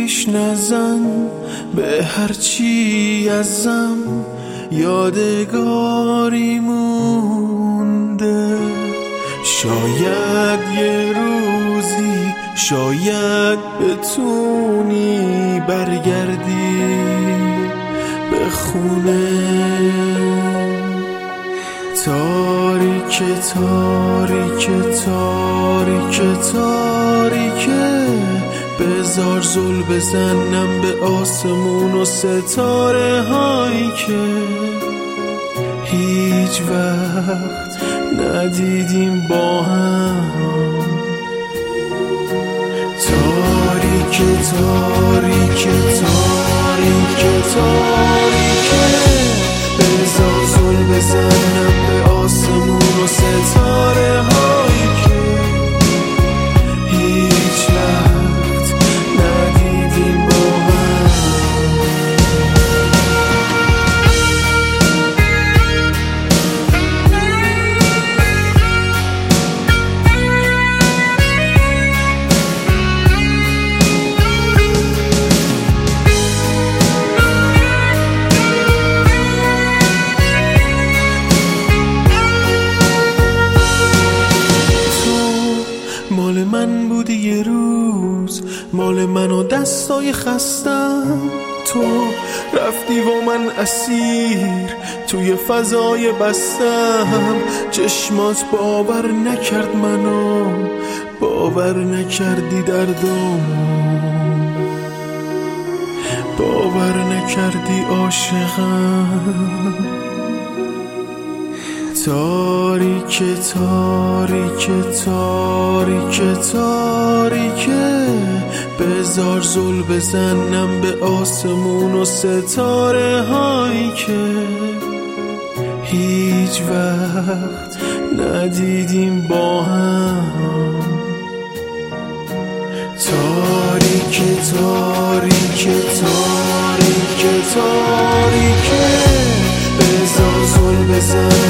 پیش نزن به هرچی ازم یادگاری مونده. شاید یه روزی شاید بتونی برگردی به خونه. تاریک تاریک تاریک تاریکه، بذار زل بزنم به آسمون و ستاره هایی که هیچ وقت ندیدیم با هم. تاریک تاریک تاریک تاریکه، بذار زل بزنم به آسمون و ستاره هایی که هیچ وقت ندیدیم با هم. مال من بودی یه روز، مال من و دستای خستم. تو رفتی و من اسیر توی فضای بستم. چشمات باور نکرد منو، باور نکردی دردم، باور نکردی عاشقم. تاریک تاریک تاریک تاریکه، بذار زل بزنم به آسمون و ستاره هایی که هیچ وقت ندیدیم با هم. تاریک تاریک تاریک تاریکه، بذار زل بزنم